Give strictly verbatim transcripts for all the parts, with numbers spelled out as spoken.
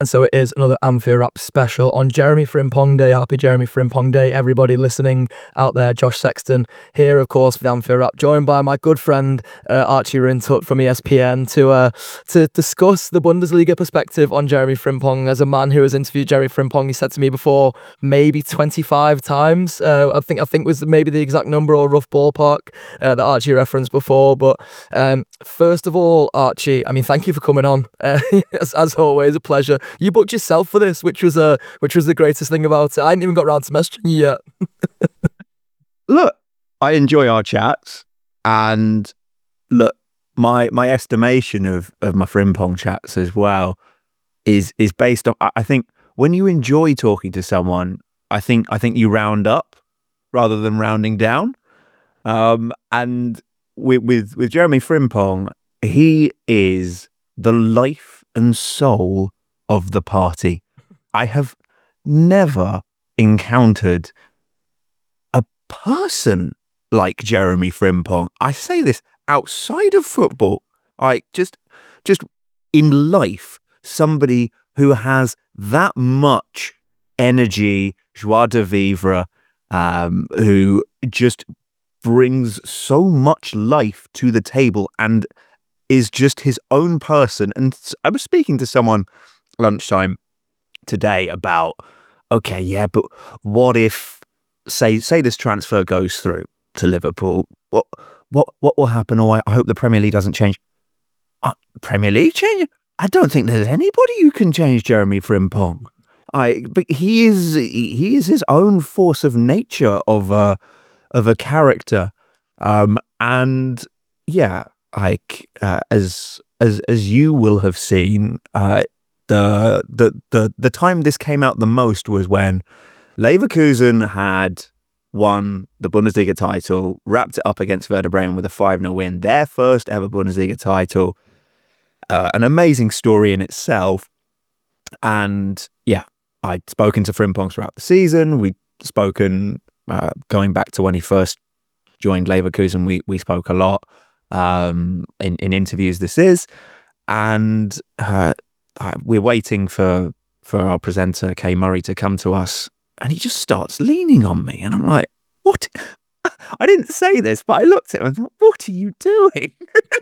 And so it is another Amphi Rap special on Jeremy Frimpong Day. Happy Jeremy Frimpong Day, everybody listening out there. Josh Sexton here, of course, for the Amphi Rap, joined by my good friend uh, Archie Rintut from E S P N to uh, to discuss the Bundesliga perspective on Jeremy Frimpong. As a man who has interviewed Jeremy Frimpong, he said to me before, maybe twenty-five times. Uh, I think I think was maybe the exact number or rough ballpark uh, that Archie referenced before. But um, first of all, Archie, I mean, thank you for coming on. Uh, as, as always, a pleasure. You booked yourself for this, which was uh, which was the greatest thing about it. I hadn't even got around to messaging you yet. Look, I enjoy our chats, and look, my my estimation of of my Frimpong chats as well is is based on. I think when you enjoy talking to someone, I think I think you round up rather than rounding down. Um, and with with with Jeremy Frimpong, he is the life and soul of the party. I have never encountered a person like Jeremy Frimpong. I say this outside of football, like just just in life, somebody who has that much energy, joie de vivre, um, who just brings so much life to the table and is just his own person. And I was speaking to someone lunchtime today about, okay, yeah, but what if, say, say this transfer goes through to Liverpool? What, what, what will happen? Or I, I hope the Premier League doesn't change. Uh, Premier League change? I don't think there's anybody who can change Jeremy Frimpong. I, but he is, he is his own force of nature of a, of a character, um, and yeah, like uh, as as as you will have seen, uh, the the the the time this came out the most was when Leverkusen had won the Bundesliga title, wrapped it up against Werder Bremen with a five nil win, their first ever Bundesliga title. Uh, an amazing story in itself. And yeah, I'd spoken to Frimpong throughout the season. We'd spoken uh, going back to when he first joined Leverkusen. We we spoke a lot um, in in interviews. This is, and uh, we're waiting for for our presenter Kay Murray to come to us, and he just starts leaning on me, and I'm like, "What?" I didn't say this, but I looked at him and thought, "What are you doing?"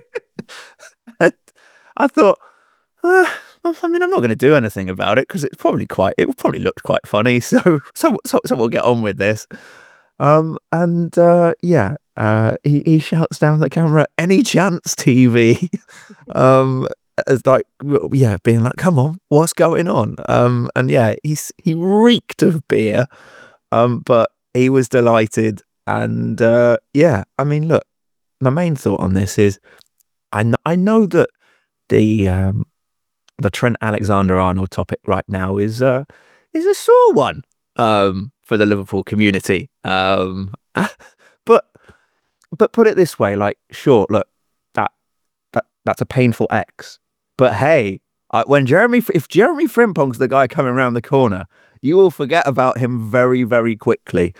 I thought, uh, I mean, I'm not going to do anything about it because it's probably quite, it probably looked quite funny. So, so, so, so we'll get on with this. Um, and uh, yeah, uh, he, he shouts down the camera, "Any chance, T V?" um, as like, yeah, being like, "Come on, what's going on?" Um, and yeah, he's he reeked of beer, um, but he was delighted. And uh, yeah, I mean, look, my main thought on this is, I kn- I know that the um, the Trent Alexander-Arnold topic right now is uh, is a sore one um, for the Liverpool community. Um, but but put it this way, like, sure, look, that that that's a painful X. But hey, uh, when Jeremy, if Jeremy Frimpong's the guy coming around the corner, you will forget about him very, very quickly.